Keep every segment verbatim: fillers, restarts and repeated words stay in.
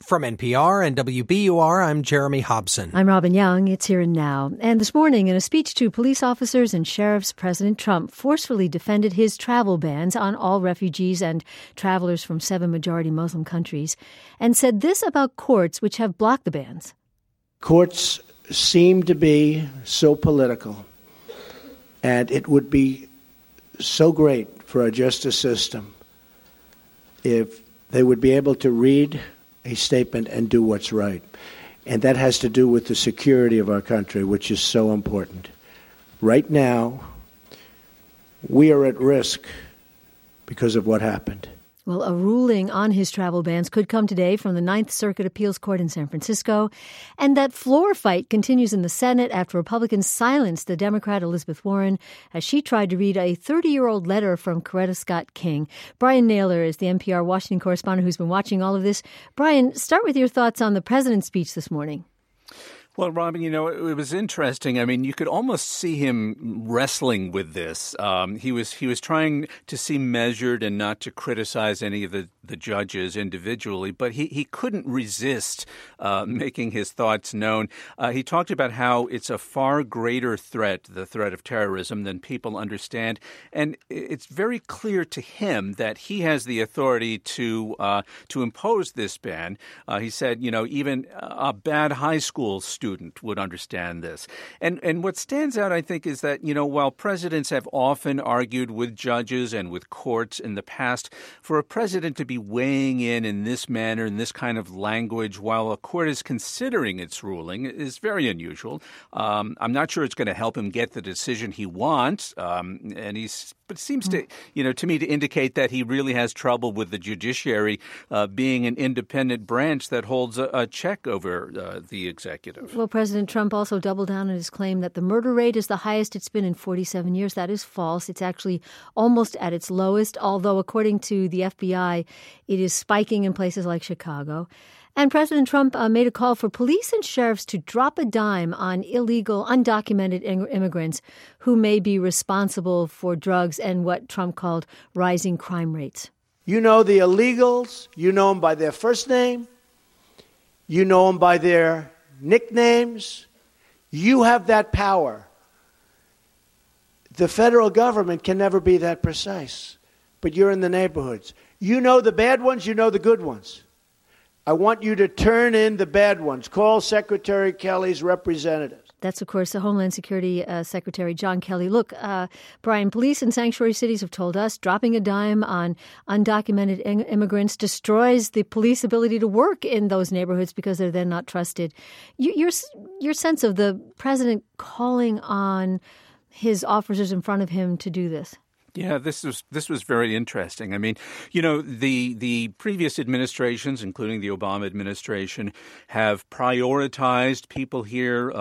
From N P R and W B U R, I'm Jeremy Hobson. I'm Robin Young. It's Here and Now. And this morning, in a speech to police officers and sheriffs, President Trump forcefully defended his travel bans on all refugees and travelers from seven majority Muslim countries, and said this about courts which have blocked the bans. Courts seem to be so political, and it would be so great for our justice system if they would be able to read a statement and do what's right. And that has to do with the security of our country, which is so important. Right now, we are at risk because of what happened. Well, a ruling on his travel bans could come today from the Ninth Circuit Appeals Court in San Francisco. And that floor fight continues in the Senate after Republicans silenced the Democrat Elizabeth Warren as she tried to read a thirty-year-old letter from Coretta Scott King. Brian Naylor is the N P R Washington correspondent who's been watching all of this. Brian, start with your thoughts on the president's speech this morning. Well, Robin, you know, it, it was interesting. I mean, you could almost see him wrestling with this. Um, he was he was trying to seem measured and not to criticize any of the, the judges individually, but he, he couldn't resist uh, making his thoughts known. Uh, he talked about how it's a far greater threat, the threat of terrorism, than people understand. And it's very clear to him that he has the authority to uh, to impose this ban. Uh, he said, you know, even a bad high school student student would understand this. And and what stands out, I think, is that, you know, while presidents have often argued with judges and with courts in the past, for a president to be weighing in in this manner, in this kind of language, while a court is considering its ruling is very unusual. Um, I'm not sure it's going to help him get the decision he wants. Um, and he's But it seems to, you know, to me to indicate that he really has trouble with the judiciary uh, being an independent branch that holds a, a check over uh, the executive. Well, President Trump also doubled down on his claim that the murder rate is the highest it's been in forty-seven years. That is false. It's actually almost at its lowest, although according to the F B I, it is spiking in places like Chicago. And President Trump uh, made a call for police and sheriffs to drop a dime on illegal, undocumented immigrants who may be responsible for drugs and what Trump called rising crime rates. You know the illegals, you know them by their first name, you know them by their nicknames. You have that power. The federal government can never be that precise, but you're in the neighborhoods. You know the bad ones, you know the good ones. I want you to turn in the bad ones. Call Secretary Kelly's representatives. That's, of course, the Homeland Security uh, Secretary John Kelly. Look, uh, Brian, police in sanctuary cities have told us dropping a dime on undocumented in- immigrants destroys the police ability to work in those neighborhoods because they're then not trusted. You, your, your sense of the president calling on his officers in front of him to do this? Yeah, this was this was very interesting. I mean, you know, the the previous administrations, including the Obama administration, have prioritized people here,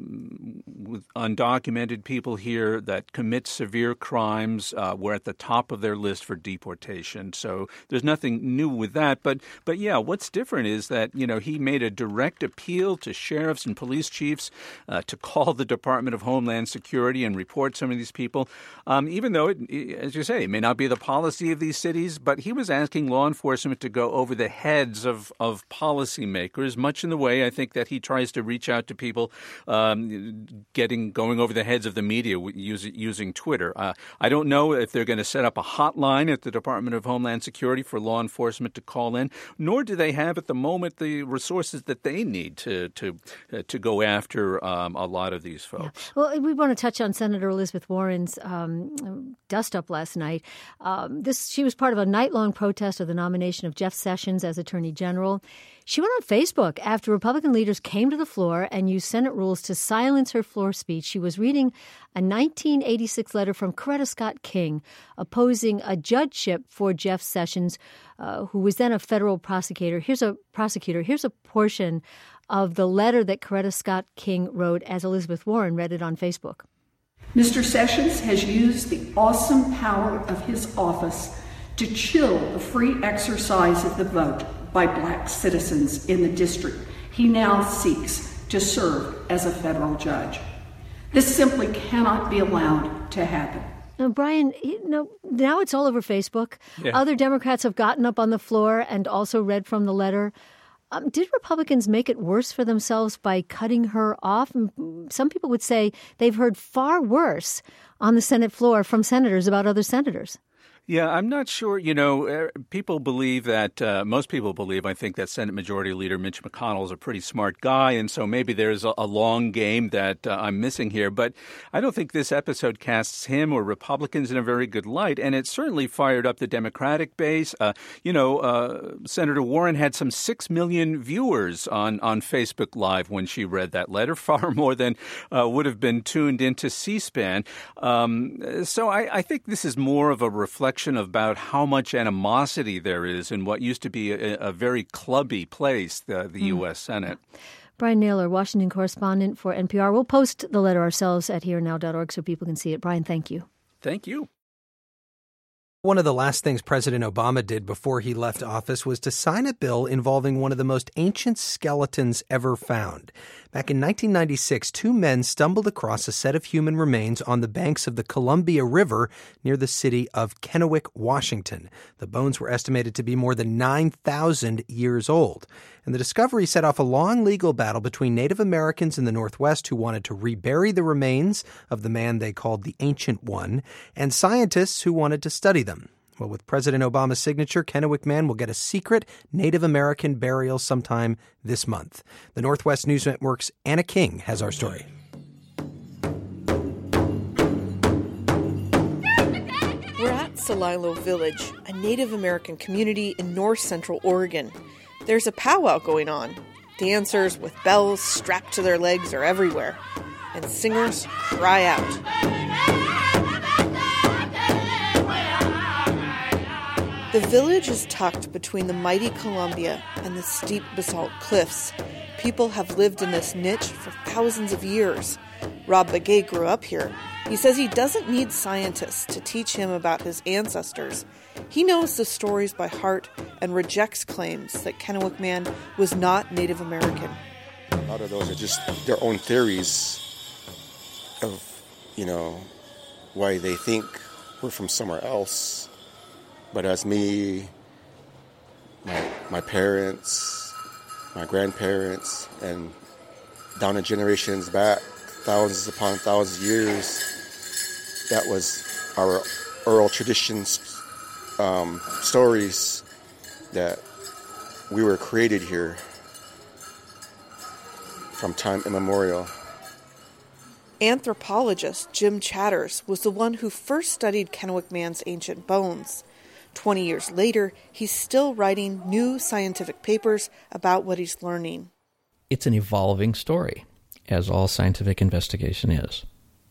um, with undocumented people here that commit severe crimes. Uh, were at the top of their list for deportation. So there's nothing new with that. But but yeah, what's different is that, you know, he made a direct appeal to sheriffs and police chiefs uh, to call the Department of Homeland Security and report some of these people, um, even though it. As you say, it may not be the policy of these cities, but he was asking law enforcement to go over the heads of, of policymakers, much in the way I think that he tries to reach out to people, um, getting going over the heads of the media using, using Twitter. Uh, I don't know if they're going to set up a hotline at the Department of Homeland Security for law enforcement to call in, nor do they have at the moment the resources that they need to to uh, to go after um, a lot of these folks. Yeah. Well, we want to touch on Senator Elizabeth Warren's um, dust-up last night. Um, this she was part of a night-long protest of the nomination of Jeff Sessions as Attorney General. She went on Facebook after Republican leaders came to the floor and used Senate rules to silence her floor speech. She was reading a nineteen eighty-six letter from Coretta Scott King opposing a judgeship for Jeff Sessions, uh, who was then a federal prosecutor. Here's a prosecutor. Here's a portion of the letter that Coretta Scott King wrote as Elizabeth Warren read it on Facebook. Mister Sessions has used the awesome power of his office to chill the free exercise of the vote by black citizens in the district he now seeks to serve as a federal judge. This simply cannot be allowed to happen. Now, Brian, you know, now it's all over Facebook. Yeah. Other Democrats have gotten up on the floor and also read from the letter. Um, did Republicans make it worse for themselves by cutting her off? Some people would say they've heard far worse on the Senate floor from senators about other senators. Yeah, I'm not sure. You know, people believe that, uh, most people believe, I think, that Senate Majority Leader Mitch McConnell is a pretty smart guy. And so maybe there's a, a long game that uh, I'm missing here. But I don't think this episode casts him or Republicans in a very good light. And it certainly fired up the Democratic base. Uh, you know, uh, Senator Warren had some six million viewers on, on Facebook Live when she read that letter, far more than uh, would have been tuned into C-SPAN. Um, so I, I think this is more of a reflection about how much animosity there is in what used to be a, a very clubby place, the, the mm. U S Senate. Brian Naylor, Washington correspondent for N P R. We'll post the letter ourselves at here now dot org so people can see it. Brian, thank you. Thank you. One of the last things President Obama did before he left office was to sign a bill involving one of the most ancient skeletons ever found. Back in nineteen ninety-six, two men stumbled across a set of human remains on the banks of the Columbia River near the city of Kennewick, Washington. The bones were estimated to be more than nine thousand years old. And the discovery set off a long legal battle between Native Americans in the Northwest who wanted to rebury the remains of the man they called the Ancient One, and scientists who wanted to study them. Well, with President Obama's signature, Kennewick Man will get a secret Native American burial sometime this month. The Northwest News Network's Anna King has our story. We're at Celilo Village, a Native American community in north central Oregon. There's a powwow going on. Dancers with bells strapped to their legs are everywhere, and singers cry out. The village is tucked between the mighty Columbia and the steep basalt cliffs. People have lived in this niche for thousands of years. Rob Begay grew up here. He says he doesn't need scientists to teach him about his ancestors. He knows the stories by heart and rejects claims that Kennewick Man was not Native American. A lot of those are just their own theories of, you know, why they think we're from somewhere else. But as me, my, my parents, my grandparents, and down the generations back, thousands upon thousands of years, that was our oral traditions, um, stories that we were created here from time immemorial. Anthropologist Jim Chatters was the one who first studied Kennewick Man's ancient bones. Twenty years later, he's still writing new scientific papers about what he's learning. It's an evolving story, as all scientific investigation is.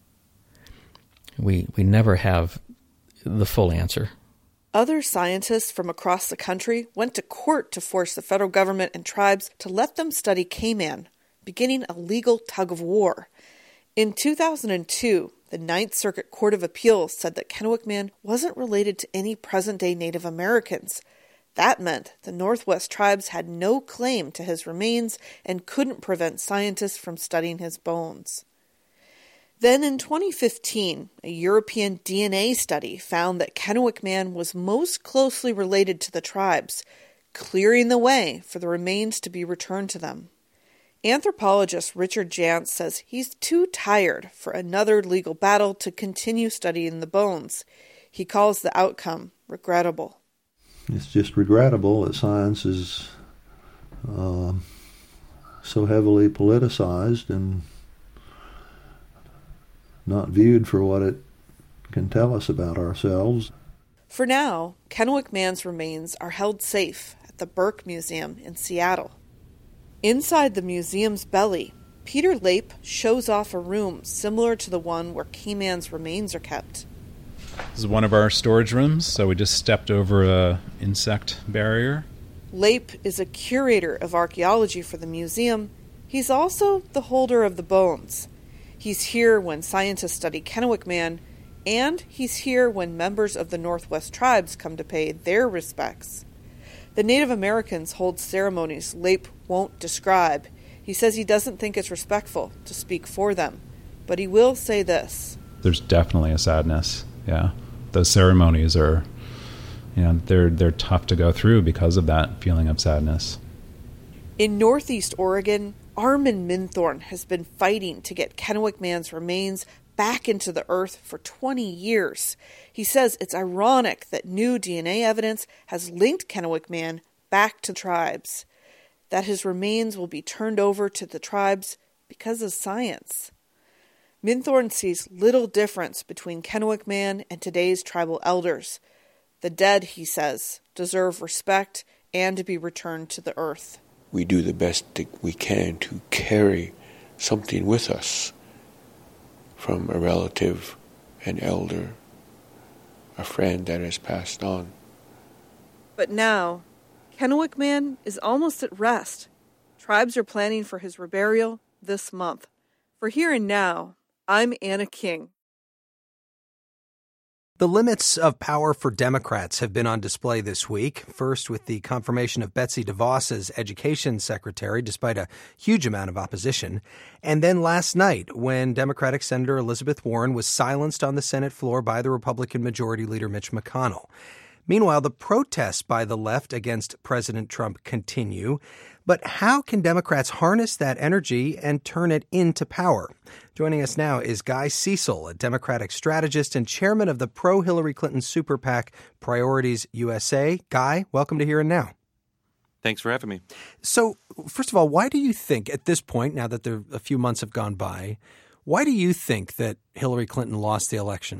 We we never have the full answer. Other scientists from across the country went to court to force the federal government and tribes to let them study K-Man, beginning a legal tug-of-war. In two thousand two, the Ninth Circuit Court of Appeals said that Kennewick Man wasn't related to any present-day Native Americans. That meant the Northwest tribes had no claim to his remains and couldn't prevent scientists from studying his bones. Then in twenty fifteen, a European D N A study found that Kennewick Man was most closely related to the tribes, clearing the way for the remains to be returned to them. Anthropologist Richard Jantz says he's too tired for another legal battle to continue studying the bones. He calls the outcome regrettable. It's just regrettable that science is uh, so heavily politicized and not viewed for what it can tell us about ourselves. For now, Kennewick Man's remains are held safe at the Burke Museum in Seattle. Inside the museum's belly, Peter Lape shows off a room similar to the one where K-Man's remains are kept. This is one of our storage rooms, so we just stepped over a insect barrier. Lape is a curator of archaeology for the museum. He's also the holder of the bones. He's here when scientists study Kennewick Man, and he's here when members of the Northwest tribes come to pay their respects. The Native Americans hold ceremonies Lape won't describe. He says he doesn't think it's respectful to speak for them, but he will say this. There's definitely a sadness, yeah. Those ceremonies are, you know, they're, they're tough to go through because of that feeling of sadness. In Northeast Oregon, Armin Minthorn has been fighting to get Kennewick Man's remains back into the earth for twenty years. He says it's ironic that new D N A evidence has linked Kennewick Man back to tribes, that his remains will be turned over to the tribes because of science. Minthorn sees little difference between Kennewick Man and today's tribal elders. The dead, he says, deserve respect and to be returned to the earth. We do the best that we can to carry something with us from a relative, an elder, a friend that has passed on. But now, Kennewick Man is almost at rest. Tribes are planning for his reburial this month. For Here and Now, I'm Anna King. The limits of power for Democrats have been on display this week, first with the confirmation of Betsy DeVos as education secretary, despite a huge amount of opposition, and then last night when Democratic Senator Elizabeth Warren was silenced on the Senate floor by the Republican Majority Leader Mitch McConnell. Meanwhile, the protests by the left against President Trump continue. But how can Democrats harness that energy and turn it into power? Joining us now is Guy Cecil, a Democratic strategist and chairman of the pro-Hillary Clinton super PAC Priorities U S A. Guy, welcome to Here and Now. Thanks for having me. So, first of all, why do you think at this point, now that there, a few months have gone by, why do you think that Hillary Clinton lost the election?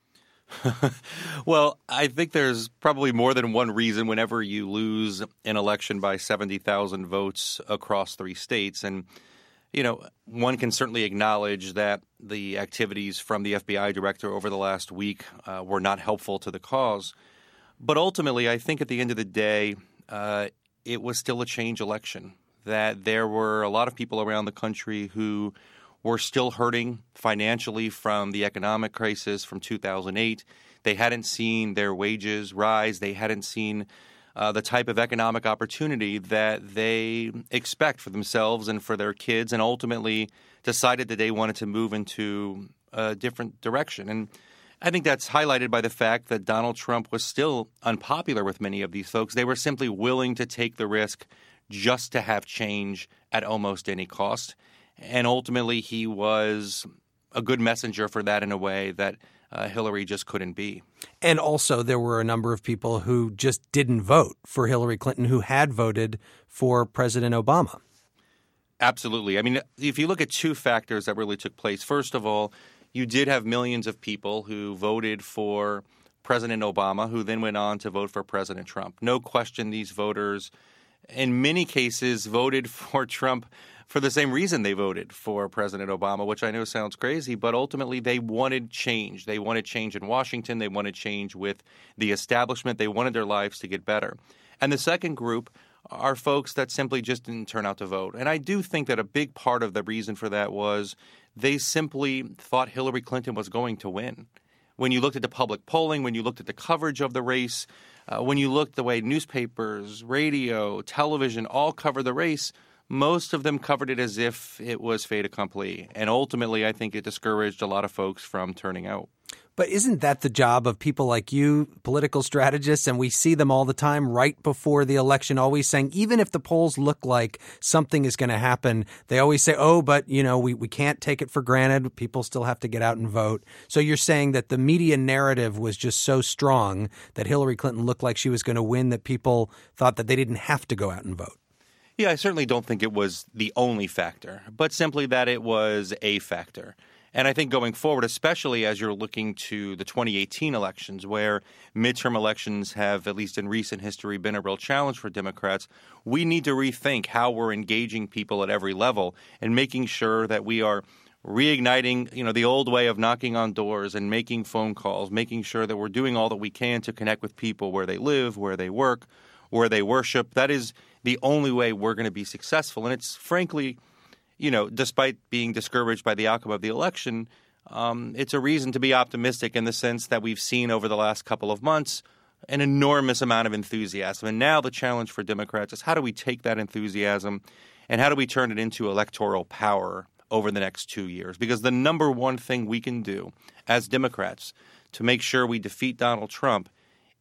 Well, I think there's probably more than one reason whenever you lose an election by seventy thousand votes across three states. And, you know, one can certainly acknowledge that the activities from the F B I director over the last week uh, were not helpful to the cause. But ultimately, I think at the end of the day, uh, it was still a change election, that there were a lot of people around the country who were still hurting financially from the economic crisis from two thousand eight. They hadn't seen their wages rise. They hadn't seen uh, the type of economic opportunity that they expect for themselves and for their kids, and ultimately decided that they wanted to move into a different direction. And I think that's highlighted by the fact that Donald Trump was still unpopular with many of these folks. They were simply willing to take the risk just to have change at almost any cost. And ultimately, he was a good messenger for that in a way that uh, Hillary just couldn't be. And also, there were a number of people who just didn't vote for Hillary Clinton who had voted for President Obama. Absolutely. I mean, if you look at two factors that really took place, first of all, you did have millions of people who voted for President Obama who then went on to vote for President Trump. No question these voters, in many cases, voted for Trump for the same reason they voted for President Obama, which I know sounds crazy, but ultimately they wanted change. They wanted change in Washington. They wanted change with the establishment. They wanted their lives to get better. And the second group are folks that simply just didn't turn out to vote. And I do think that a big part of the reason for that was they simply thought Hillary Clinton was going to win. When you looked at the public polling, when you looked at the coverage of the race, uh, when you looked the way newspapers, radio, television all cover the race, most of them covered it as if it was fait accompli. And ultimately, I think it discouraged a lot of folks from turning out. But isn't that the job of people like you, political strategists, and we see them all the time right before the election, always saying, even if the polls look like something is going to happen, they always say, oh, but, you know, we, we can't take it for granted. People still have to get out and vote. So you're saying that the media narrative was just so strong that Hillary Clinton looked like she was going to win that people thought that they didn't have to go out and vote. Yeah, I certainly don't think it was the only factor, but simply that it was a factor. And I think going forward, especially as you're looking to the twenty eighteen elections, where midterm elections have, at least in recent history, been a real challenge for Democrats, we need to rethink how we're engaging people at every level and making sure that we are reigniting, you know, the old way of knocking on doors and making phone calls, making sure that we're doing all that we can to connect with people where they live, where they work, where they worship. That is the only way we're going to be successful. And it's frankly, you know, despite being discouraged by the outcome of the election, um, it's a reason to be optimistic in the sense that we've seen over the last couple of months an enormous amount of enthusiasm. And now the challenge for Democrats is how do we take that enthusiasm and how do we turn it into electoral power over the next two years? Because the number one thing we can do as Democrats to make sure we defeat Donald Trump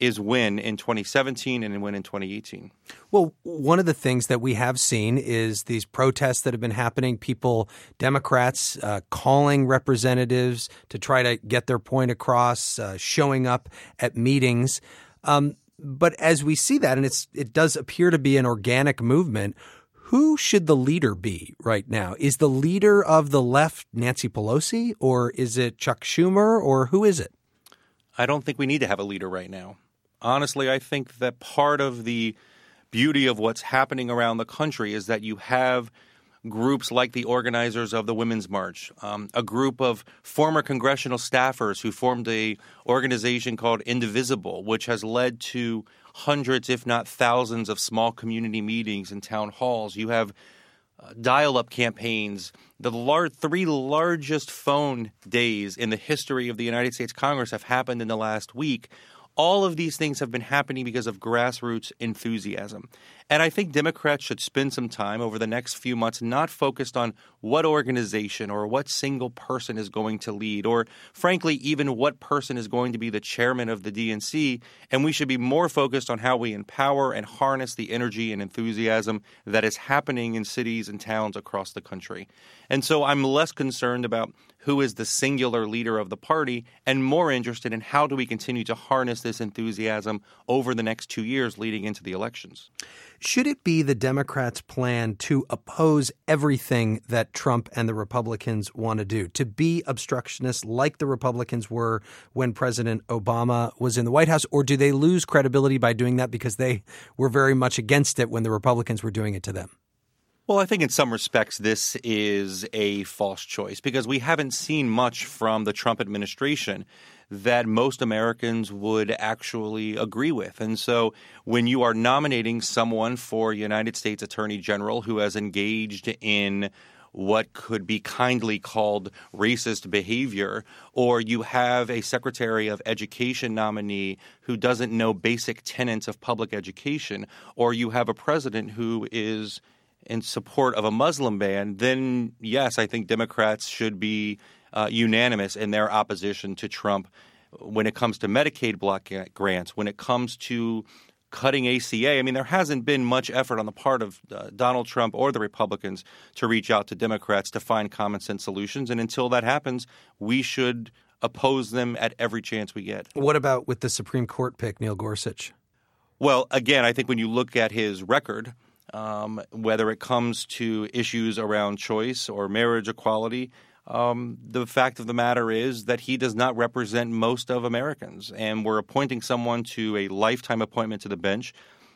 is win in twenty seventeen and win in twenty eighteen. Well, one of the things that we have seen is these protests that have been happening, people, Democrats uh, calling representatives to try to get their point across, uh, showing up at meetings. Um, but as we see that, and it's it does appear to be an organic movement, who should the leader be right now? Is the leader of the left Nancy Pelosi, or is it Chuck Schumer, or who is it? I don't think we need to have a leader right now. Honestly, I think that part of the beauty of what's happening around the country is that you have groups like the organizers of the Women's March, um, a group of former congressional staffers who formed a organization called Indivisible, which has led to hundreds, if not thousands, of small community meetings and town halls. You have uh, dial-up campaigns. The lar- three largest phone days in the history of the United States Congress have happened in the last week. All of these things have been happening because of grassroots enthusiasm. And I think Democrats should spend some time over the next few months not focused on what organization or what single person is going to lead, or frankly, even what person is going to be the chairman of the D N C. And we should be more focused on how we empower and harness the energy and enthusiasm that is happening in cities and towns across the country. And so I'm less concerned about who is the singular leader of the party and more interested in how do we continue to harness this enthusiasm over the next two years leading into the elections. Should it be the Democrats' plan to oppose everything that Trump and the Republicans want to do, to be obstructionists like the Republicans were when President Obama was in the White House, or do they lose credibility by doing that because they were very much against it when the Republicans were doing it to them? Well, I think in some respects this is a false choice because we haven't seen much from the Trump administration that most Americans would actually agree with. And so when you are nominating someone for United States Attorney General who has engaged in what could be kindly called racist behavior, or you have a Secretary of Education nominee who doesn't know basic tenets of public education, or you have a president who is in support of a Muslim ban, then yes, I think Democrats should be uh, unanimous in their opposition to Trump when it comes to Medicaid block grants, when it comes to cutting A C A. I mean, there hasn't been much effort on the part of uh, Donald Trump or the Republicans to reach out to Democrats to find common sense solutions. And until that happens, we should oppose them at every chance we get. What about with the Supreme Court pick, Neil Gorsuch? Well, again, I think when you look at his record, Um, whether it comes to issues around choice or marriage equality, um, the fact of the matter is that he does not represent most of Americans. And we're appointing someone to a lifetime appointment to the bench.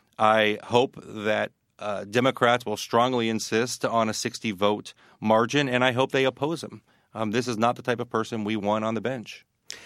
I hope that uh, Democrats will strongly insist on a sixty vote margin, and I hope they oppose him. Um, this is not the type of person we want on the bench.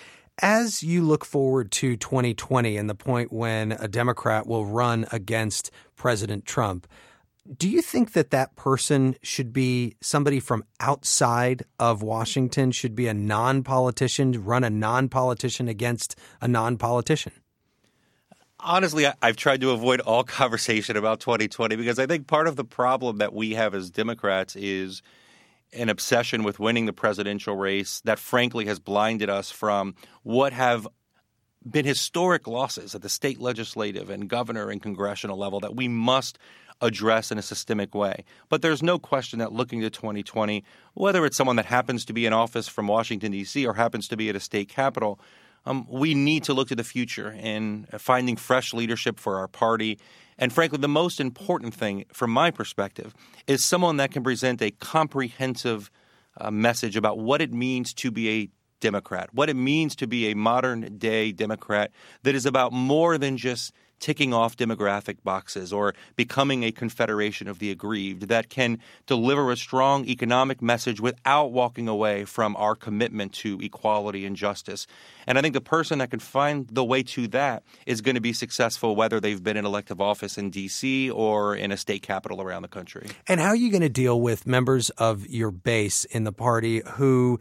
As you look forward to twenty twenty and the point when a Democrat will run against President Trump, do you think that that person should be somebody from outside of Washington, should be a non-politician, run a non-politician against a non-politician? Honestly, I've tried to avoid all conversation about twenty twenty because I think part of the problem that we have as Democrats is an obsession with winning the presidential race that frankly has blinded us from what have been historic losses at the state legislative and governor and congressional level that we must address in a systemic way. But there's no question that looking to twenty twenty, whether it's someone that happens to be in office from Washington, D C or happens to be at a state capitol, um, we need to look to the future and finding fresh leadership for our party. And frankly, the most important thing from my perspective is someone that can present a comprehensive uh, message about what it means to be a Democrat, what it means to be a modern-day Democrat that is about more than just ticking off demographic boxes or becoming a confederation of the aggrieved, that can deliver a strong economic message without walking away from our commitment to equality and justice. And I think the person that can find the way to that is going to be successful, whether they've been in elective office in D C or in a state capital around the country. And how are you going to deal with members of your base in the party who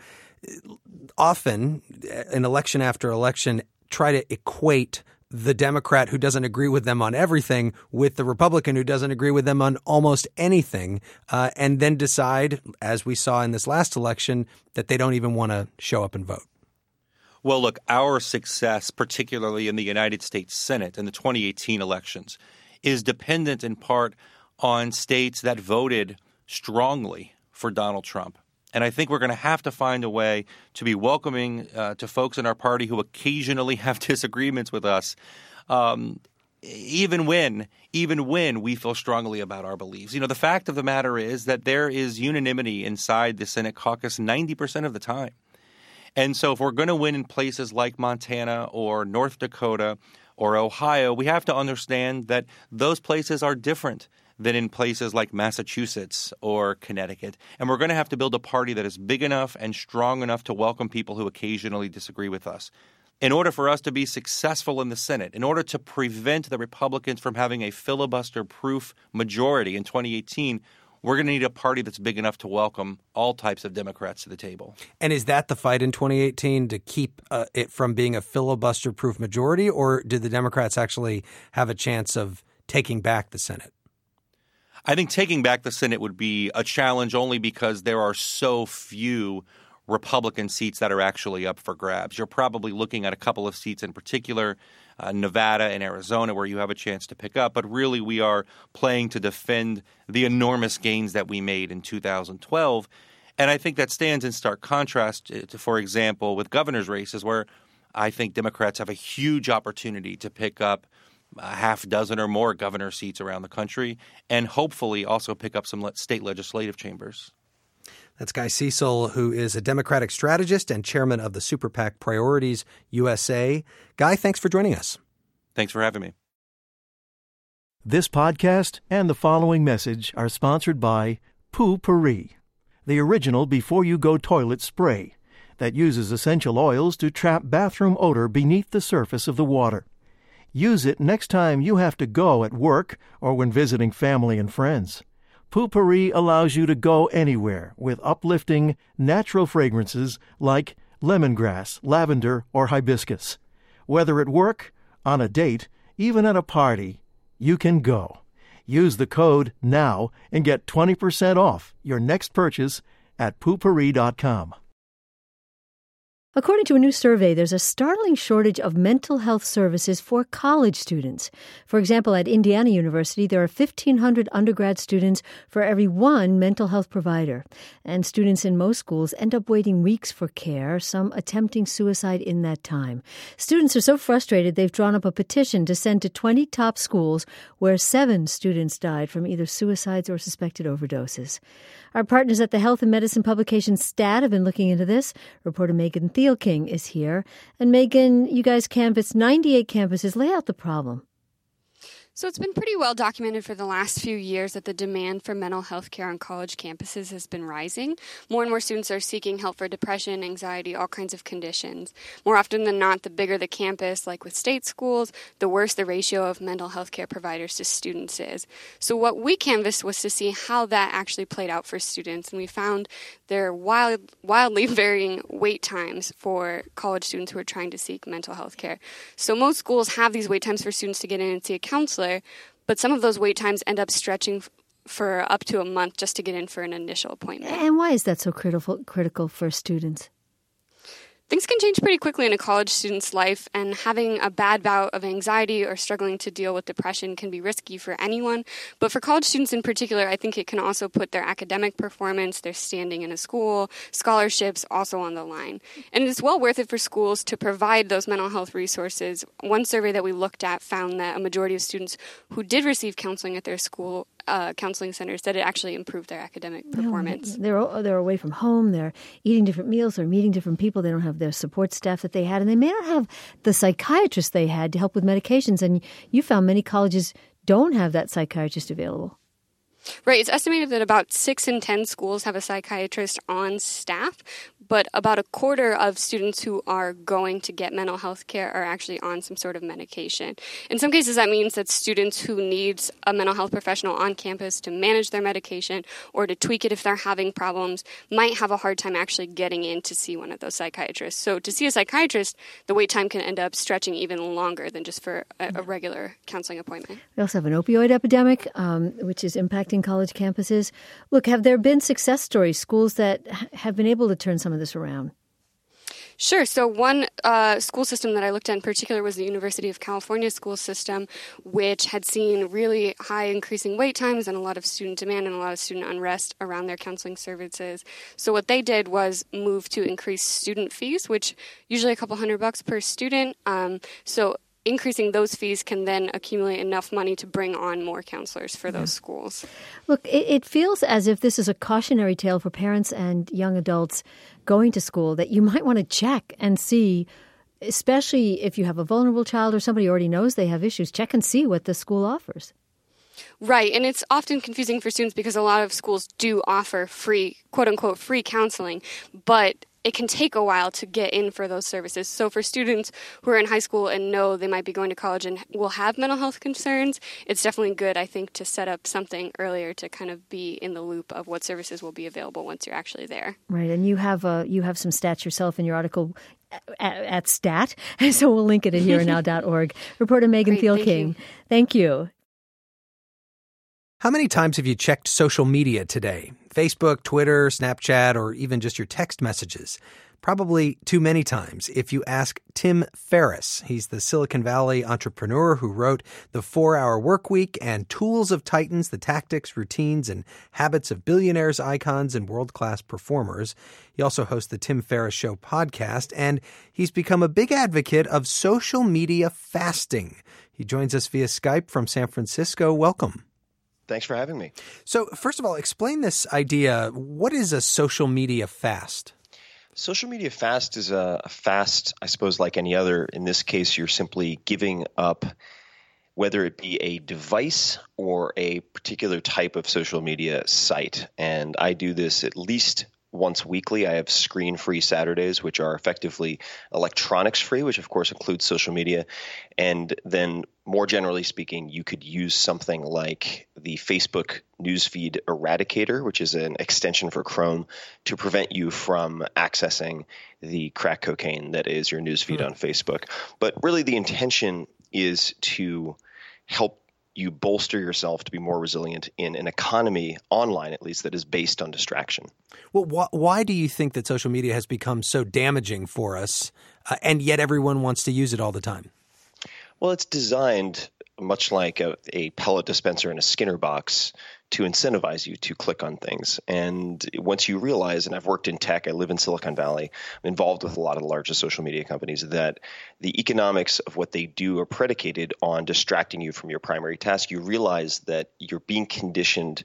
often, in election after election, try to equate the Democrat who doesn't agree with them on everything with the Republican who doesn't agree with them on almost anything, uh, and then decide, as we saw in this last election, that they don't even want to show up and vote? Well, look, our success, particularly in the United States Senate in the twenty eighteen elections, is dependent in part on states that voted strongly for Donald Trump. And I think we're going to have to find a way to be welcoming uh, to folks in our party who occasionally have disagreements with us, um, even when even when we feel strongly about our beliefs. You know, the fact of the matter is that there is unanimity inside the Senate caucus ninety percent of the time. And so if we're going to win in places like Montana or North Dakota or Ohio, we have to understand that those places are different than in places like Massachusetts or Connecticut. And we're going to have to build a party that is big enough and strong enough to welcome people who occasionally disagree with us. In order for us to be successful in the Senate, in order to prevent the Republicans from having a filibuster-proof majority in twenty eighteen, we're going to need a party that's big enough to welcome all types of Democrats to the table. And is that the fight in twenty eighteen, to keep uh, it from being a filibuster-proof majority, or did the Democrats actually have a chance of taking back the Senate? I think taking back the Senate would be a challenge only because there are so few Republican seats that are actually up for grabs. You're probably looking at a couple of seats in particular, uh, Nevada and Arizona, where you have a chance to pick up. But really, we are playing to defend the enormous gains that we made in two thousand twelve. And I think that stands in stark contrast to, for example, with governor's races, where I think Democrats have a huge opportunity to pick up a half dozen or more governor seats around the country and hopefully also pick up some state legislative chambers. That's Guy Cecil, who is a Democratic strategist and chairman of the Super PAC Priorities U S A. Guy, thanks for joining us. Thanks for having me. This podcast and the following message are sponsored by Poo-Pourri, the original before-you-go toilet spray that uses essential oils to trap bathroom odor beneath the surface of the water. Use it next time you have to go at work or when visiting family and friends. Poo-Pourri allows you to go anywhere with uplifting, natural fragrances like lemongrass, lavender, or hibiscus. Whether at work, on a date, even at a party, you can go. Use the code NOW and get twenty percent off your next purchase at poo pourri dot com. According to a new survey, there's a startling shortage of mental health services for college students. For example, at Indiana University, there are fifteen hundred undergrad students for every one mental health provider. And students in most schools end up waiting weeks for care, some attempting suicide in that time. Students are so frustrated they've drawn up a petition to send to twenty top schools where seven students died from either suicides or suspected overdoses. Our partners at the health and medicine publication STAT have been looking into this. Reporter Megan Thielking is here. And Megan, you guys canvassed ninety-eight campuses. Lay out the problem. So it's been pretty well documented for the last few years that the demand for mental health care on college campuses has been rising. More and more students are seeking help for depression, anxiety, all kinds of conditions. More often than not, the bigger the campus, like with state schools, the worse the ratio of mental health care providers to students is. So what we canvassed was to see how that actually played out for students, and we found there are wild, wildly varying wait times for college students who are trying to seek mental health care. So most schools have these wait times for students to get in and see a counselor, but some of those wait times end up stretching for up to a month just to get in for an initial appointment. And why is that so critical critical for students? Things can change pretty quickly in a college student's life, and having a bad bout of anxiety or struggling to deal with depression can be risky for anyone. But for college students in particular, I think it can also put their academic performance, their standing in a school, scholarships also on the line. And it's well worth it for schools to provide those mental health resources. One survey that we looked at found that a majority of students who did receive counseling at their school Uh, counseling centers said it actually improved their academic performance. No, they're they're away from home. They're eating different meals. They're meeting different people. They don't have their support staff that they had, and they may not have the psychiatrist they had to help with medications. And you found many colleges don't have that psychiatrist available. Right. It's estimated that about six in ten schools have a psychiatrist on staff, but about a quarter of students who are going to get mental health care are actually on some sort of medication. In some cases, that means that students who need a mental health professional on campus to manage their medication or to tweak it if they're having problems might have a hard time actually getting in to see one of those psychiatrists. So to see a psychiatrist, the wait time can end up stretching even longer than just for a, a regular counseling appointment. We also have an opioid epidemic, um, which is impacting college campuses. Look, have there been success stories, schools that have been able to turn some of this around? Sure. So one uh, school system that I looked at in particular was the University of California school system, which had seen really high increasing wait times and a lot of student demand and a lot of student unrest around their counseling services. So what they did was move to increase student fees, which usually a couple hundred bucks per student. Um, so increasing those fees can then accumulate enough money to bring on more counselors for those yeah. schools. Look, it, it feels as if this is a cautionary tale for parents and young adults going to school that you might want to check and see, especially if you have a vulnerable child or somebody who already knows they have issues, check and see what the school offers. Right, and it's often confusing for students because a lot of schools do offer free, quote-unquote, free counseling, but it can take a while to get in for those services. So for students who are in high school and know they might be going to college and will have mental health concerns, it's definitely good, I think, to set up something earlier to kind of be in the loop of what services will be available once you're actually there. Right, and you have uh, you have some stats yourself in your article at, at Stat, so we'll link it at here and now dot org. Reporter Megan Thiel-King, thank you. How many times have you checked social media today? Facebook, Twitter, Snapchat, or even just your text messages? Probably too many times if you ask Tim Ferriss. He's the Silicon Valley entrepreneur who wrote The four-Hour Workweek and Tools of Titans, the tactics, routines, and habits of billionaires, icons, and world-class performers. He also hosts the Tim Ferriss Show podcast, and he's become a big advocate of social media fasting. He joins us via Skype from San Francisco. Welcome. Thanks for having me. So, first of all, explain this idea. What is a social media fast? Social media fast is a, a fast, I suppose, like any other. In this case, you're simply giving up, whether it be a device or a particular type of social media site. And I do this at least once weekly. I have screen-free Saturdays, which are effectively electronics-free, which of course includes social media. And then more generally speaking, you could use something like the Facebook Newsfeed Eradicator, which is an extension for Chrome, to prevent you from accessing the crack cocaine that is your newsfeed mm-hmm. on Facebook. But really the intention is to help you bolster yourself to be more resilient in an economy, online at least, that is based on distraction. Well, wh- why do you think that social media has become so damaging for us, uh, and yet everyone wants to use it all the time? Well, it's designed much like a, a pellet dispenser in a Skinner box to incentivize you to click on things. And once you realize, and I've worked in tech, I live in Silicon Valley, I'm involved with a lot of the largest social media companies, that the economics of what they do are predicated on distracting you from your primary task. You realize that you're being conditioned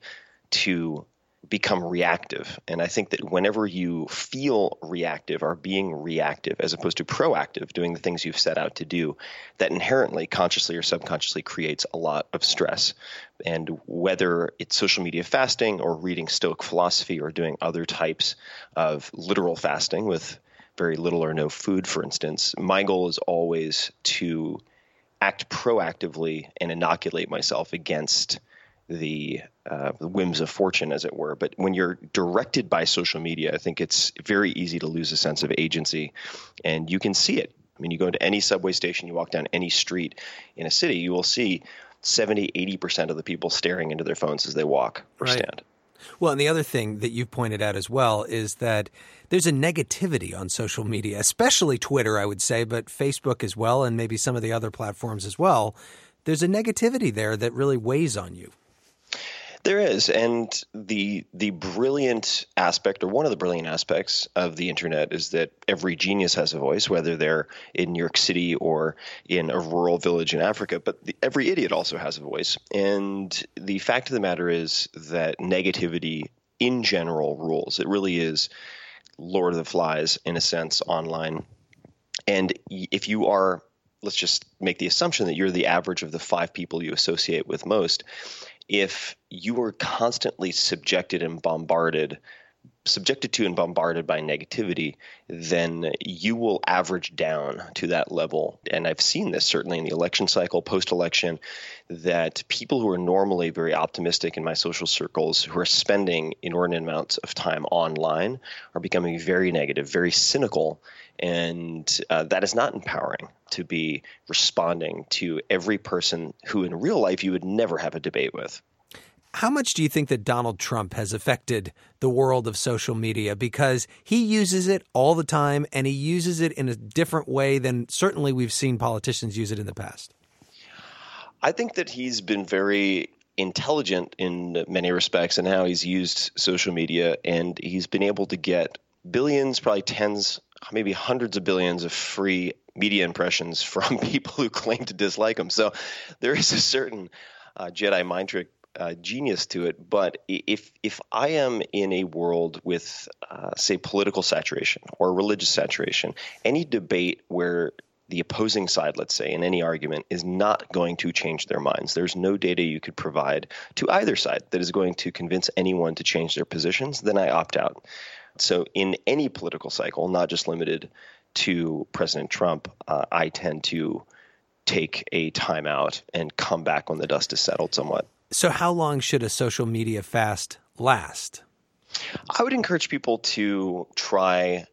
to become reactive. And I think that whenever you feel reactive, or being reactive as opposed to proactive, doing the things you've set out to do, that inherently, consciously or subconsciously, creates a lot of stress. And whether it's social media fasting or reading Stoic philosophy or doing other types of literal fasting with very little or no food, for instance, my goal is always to act proactively and inoculate myself against the uh, whims of fortune, as it were. But when you're directed by social media, I think it's very easy to lose a sense of agency, and you can see it. I mean, you go to any subway station, you walk down any street in a city, you will see seventy, eighty percent of the people staring into their phones as they walk or right. stand. Well, and the other thing that you've pointed out as well is that there's a negativity on social media, especially Twitter, I would say, but Facebook as well, and maybe some of the other platforms as well. There's a negativity there that really weighs on you. There is, and the the brilliant aspect, or one of the brilliant aspects of the internet, is that every genius has a voice, whether they're in New York City or in a rural village in Africa, but the, every idiot also has a voice. And the fact of the matter is that negativity in general rules. It really is Lord of the Flies, in a sense, online. And if you are, let's just make the assumption that you're the average of the five people you associate with most, if you are constantly subjected and bombarded, subjected to and bombarded by negativity, then you will average down to that level. And I've seen this certainly in the election cycle, post-election, that people who are normally very optimistic in my social circles, who are spending inordinate amounts of time online, are becoming very negative, very cynical. And uh, that is not empowering, to be responding to every person who in real life you would never have a debate with. How much do you think that Donald Trump has affected the world of social media? Because he uses it all the time, and he uses it in a different way than certainly we've seen politicians use it in the past. I think that he's been very intelligent in many respects in how he's used social media, and he's been able to get billions, probably tens, maybe hundreds of billions of free media impressions from people who claim to dislike him. So there is a certain uh, Jedi mind trick uh, genius to it. But if if I am in a world with, uh, say, political saturation or religious saturation, any debate where the opposing side, let's say, in any argument is not going to change their minds. There's no data you could provide to either side that is going to convince anyone to change their positions, then I opt out. So in any political cycle, not just limited to President Trump, uh, I tend to take a timeout and come back when the dust is settled somewhat. So how long should a social media fast last? I would encourage people to try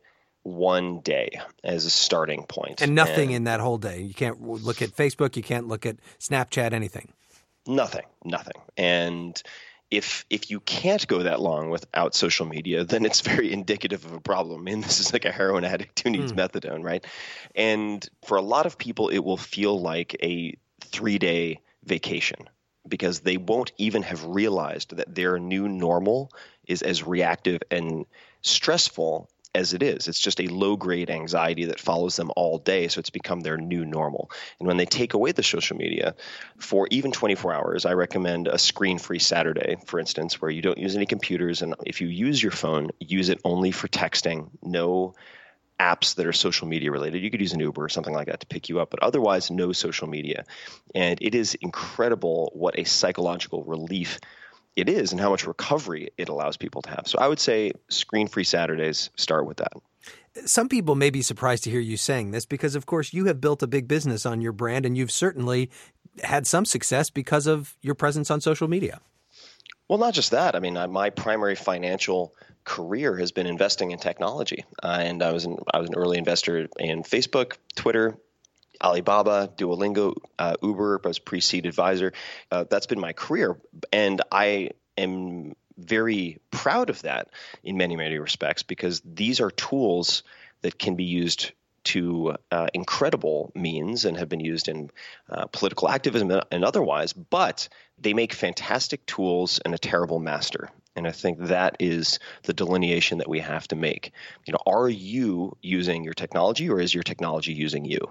one day as a starting point. And nothing and in that whole day. You can't look at Facebook. You can't look at Snapchat, anything. Nothing, nothing. And if if you can't go that long without social media, then it's very indicative of a problem. I mean, this is like a heroin addict who needs mm. methadone, right? And for a lot of people, it will feel like a three-day vacation because they won't even have realized that their new normal is as reactive and stressful as it is. It's just a low-grade anxiety that follows them all day, so it's become their new normal. And when they take away the social media for even twenty-four hours, I recommend a screen-free Saturday, for instance, where you don't use any computers, and if you use your phone, use it only for texting, no apps that are social media related. You could use an Uber or something like that to pick you up, but otherwise no social media. And it is incredible what a psychological relief it is and how much recovery it allows people to have. So I would say screen-free Saturdays, start with that. Some people may be surprised to hear you saying this because, of course, you have built a big business on your brand and you've certainly had some success because of your presence on social media. Well, not just that. I mean, I, my primary financial career has been investing in technology. Uh, and I was an, I was an early investor in Facebook, Twitter, Alibaba, Duolingo, uh, Uber. I was pre-seed advisor. Uh, that's been my career. And I am very proud of that in many, many respects because these are tools that can be used to uh, incredible means and have been used in uh, political activism and otherwise, but they make fantastic tools and a terrible master. And I think that is the delineation that we have to make. You know, are you using your technology or is your technology using you?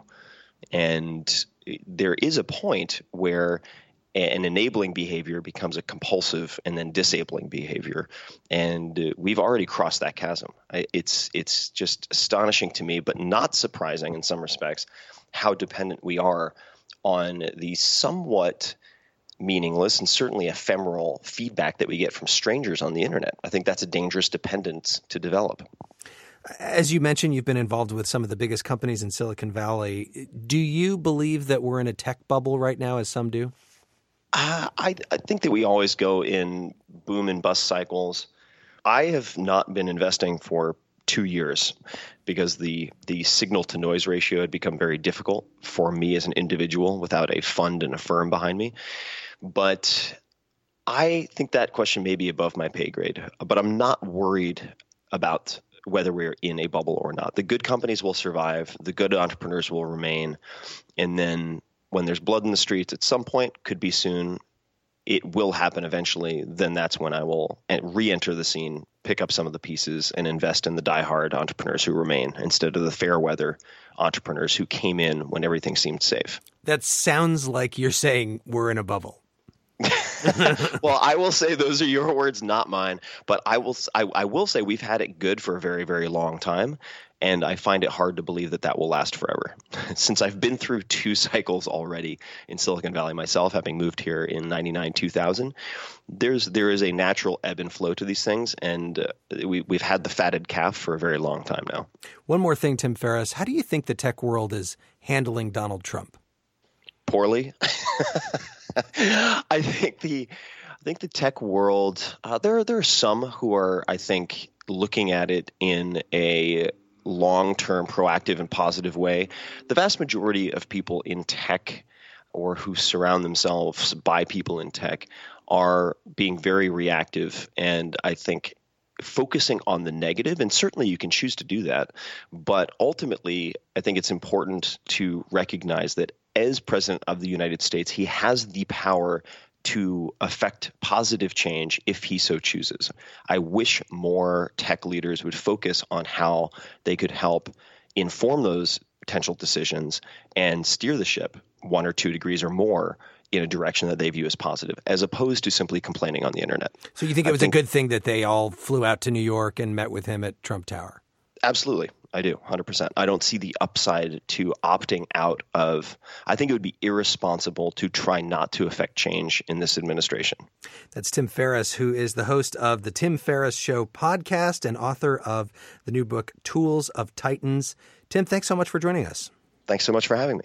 And there is a point where an enabling behavior becomes a compulsive and then disabling behavior. And we've already crossed that chasm. It's it's just astonishing to me, but not surprising in some respects, how dependent we are on the somewhat meaningless and certainly ephemeral feedback that we get from strangers on the internet. I think that's a dangerous dependence to develop. As you mentioned, you've been involved with some of the biggest companies in Silicon Valley. Do you believe that we're in a tech bubble right now, as some do? Uh, I, I think that we always go in boom and bust cycles. I have not been investing for two years because the the signal to noise ratio had become very difficult for me as an individual without a fund and a firm behind me. But I think that question may be above my pay grade, but I'm not worried about whether we're in a bubble or not. The good companies will survive. The good entrepreneurs will remain. And then when there's blood in the streets at some point, could be soon, it will happen eventually, then that's when I will re-enter the scene, pick up some of the pieces, and invest in the diehard entrepreneurs who remain instead of the fair weather entrepreneurs who came in when everything seemed safe. That sounds like you're saying we're in a bubble. Well, I will say those are your words, not mine. But I will I, I will say we've had it good for a very, very long time. And I find it hard to believe that that will last forever. Since I've been through two cycles already in Silicon Valley myself, having moved here in ninety-nine, two thousand, there's there is a natural ebb and flow to these things. And uh, we, we've had the fatted calf for a very long time now. One more thing, Tim Ferriss. How do you think the tech world is handling Donald Trump? Poorly. I think the I think the tech world, uh, there, there are some who are, I think, looking at it in a long-term, proactive, and positive way. The vast majority of people in tech or who surround themselves by people in tech are being very reactive, and I think focusing on the negative, and certainly you can choose to do that, but ultimately I think it's important to recognize that as President of the United States, he has the power to affect positive change if he so chooses. I wish more tech leaders would focus on how they could help inform those potential decisions and steer the ship one or two degrees or more in a direction that they view as positive, as opposed to simply complaining on the internet. So you think it was think, a good thing that they all flew out to New York and met with him at Trump Tower? Absolutely. I do, one hundred percent. I don't see the upside to opting out of – I think it would be irresponsible to try not to affect change in this administration. That's Tim Ferriss, who is the host of the Tim Ferriss Show podcast and author of the new book, Tools of Titans. Tim, thanks so much for joining us. Thanks so much for having me.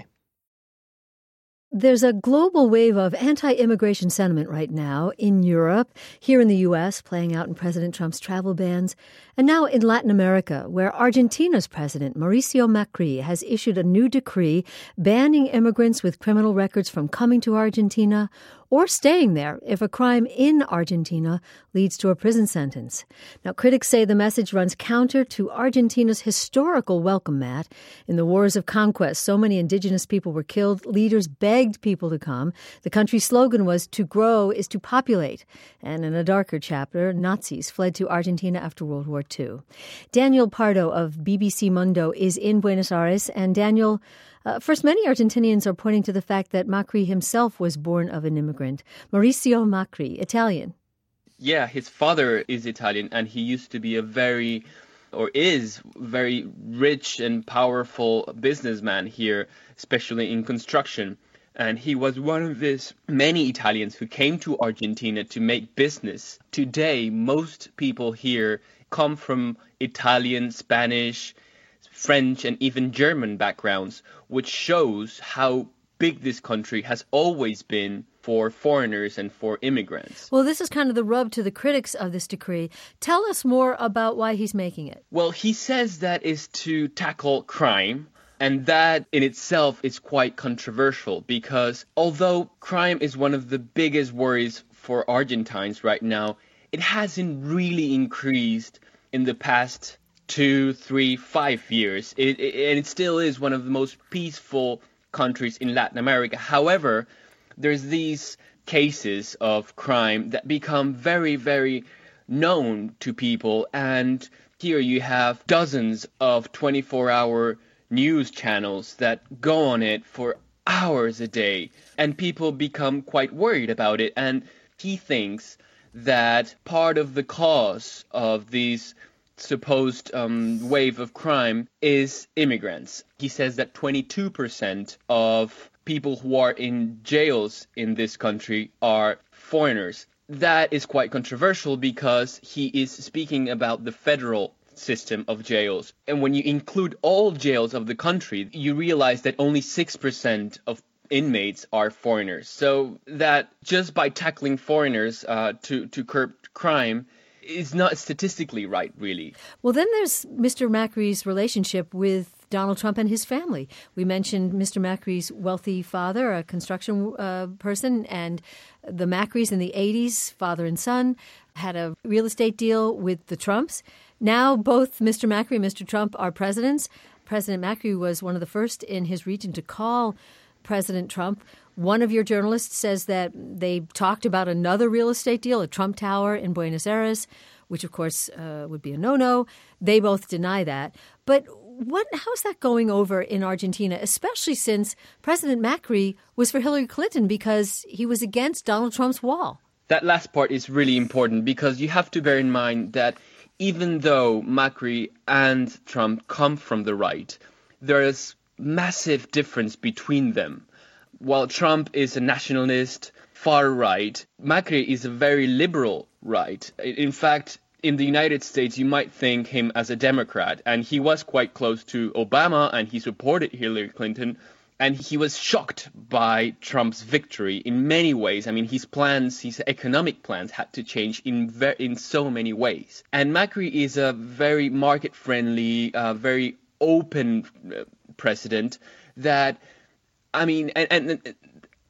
There's a global wave of anti-immigration sentiment right now in Europe, here in the U S, playing out in President Trump's travel bans, and now in Latin America, where Argentina's president, Mauricio Macri, has issued a new decree banning immigrants with criminal records from coming to Argentina or staying there if a crime in Argentina leads to a prison sentence. Now, critics say the message runs counter to Argentina's historical welcome mat. In the wars of conquest, so many indigenous people were killed. Leaders begged people to come. The country's slogan was, "To grow is to populate." And in a darker chapter, Nazis fled to Argentina after World War Two. Daniel Pardo of B B C Mundo is in Buenos Aires. And Daniel, Uh, first, many Argentinians are pointing to the fact that Macri himself was born of an immigrant. Mauricio Macri, Italian. Yeah, his father is Italian, and he used to be a very, or is very rich and powerful businessman here, especially in construction. And he was one of these many Italians who came to Argentina to make business. Today, most people here come from Italian, Spanish, French, and even German backgrounds, which shows how big this country has always been for foreigners and for immigrants. Well, this is kind of the rub to the critics of this decree. Tell us more about why he's making it. Well, he says that is to tackle crime. And that in itself is quite controversial because although crime is one of the biggest worries for Argentines right now, it hasn't really increased in the past two, three, five years. It, it, and it still is one of the most peaceful countries in Latin America. However, there's these cases of crime that become very, very known to people. And here you have dozens of twenty-four hour news channels that go on it for hours a day. And people become quite worried about it. And he thinks that part of the cause of these supposed um, wave of crime is immigrants. He says that twenty-two percent of people who are in jails in this country are foreigners. That is quite controversial because he is speaking about the federal system of jails. And when you include all jails of the country, you realize that only six percent of inmates are foreigners. So that just by tackling foreigners uh, to, to curb crime is not statistically right, really. Well, then there's Mister Macri's relationship with Donald Trump and his family. We mentioned Mister Macri's wealthy father, a construction uh, person, and the Macris in the eighties, father and son, had a real estate deal with the Trumps. Now both Mister Macri and Mister Trump are presidents. President Macri was one of the first in his region to call President Trump. One of your journalists says that they talked about another real estate deal, a Trump Tower in Buenos Aires, which, of course, uh, would be a no-no. They both deny that. But what? how's that going over in Argentina, especially since President Macri was for Hillary Clinton because he was against Donald Trump's wall? That last part is really important because you have to bear in mind that even though Macri and Trump come from the right, there is massive difference between them. While Trump is a nationalist, far right, Macri is a very liberal right. In fact, in the United States, you might think him as a Democrat, and he was quite close to Obama, and he supported Hillary Clinton, and he was shocked by Trump's victory in many ways. I mean, his plans, his economic plans had to change in ver- in so many ways. And Macri is a very market-friendly, uh, very open uh, president that, I mean, and, and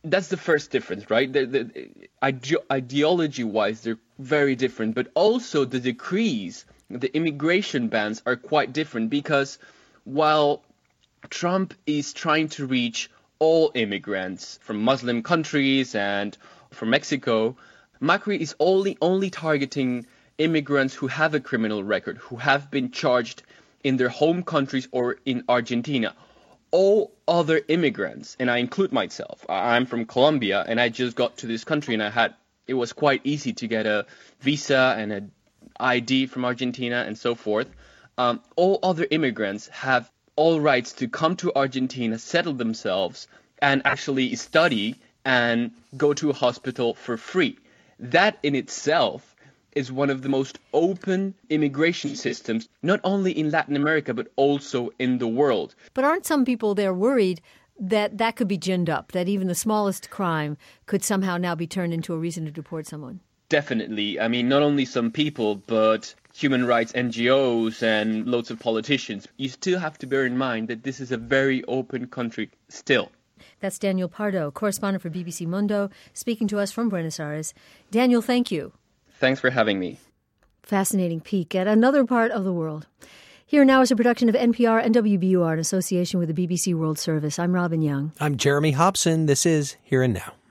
That's the first difference, right? The, the, ide- ideology-wise, they're very different, but also the decrees, the immigration bans are quite different, because while Trump is trying to reach all immigrants from Muslim countries and from Mexico, Macri is only only targeting immigrants who have a criminal record, who have been charged in their home countries or in Argentina. All other immigrants, and I include myself, I'm from Colombia, and I just got to this country, and I had it was quite easy to get a visa and an I D from Argentina and so forth. Um, all other immigrants have all rights to come to Argentina, settle themselves, and actually study and go to a hospital for free. That in itself is one of the most open immigration systems, not only in Latin America, but also in the world. But aren't some people there worried that that could be ginned up, that even the smallest crime could somehow now be turned into a reason to deport someone? Definitely. I mean, not only some people, but human rights N G Os and loads of politicians. You still have to bear in mind that this is a very open country still. That's Daniel Pardo, correspondent for B B C Mundo, speaking to us from Buenos Aires. Daniel, thank you. Thanks for having me. Fascinating peek at another part of the world. Here Now is a production of N P R and W B U R in association with the B B C World Service. I'm Robin Young. I'm Jeremy Hobson. This is Here and Now.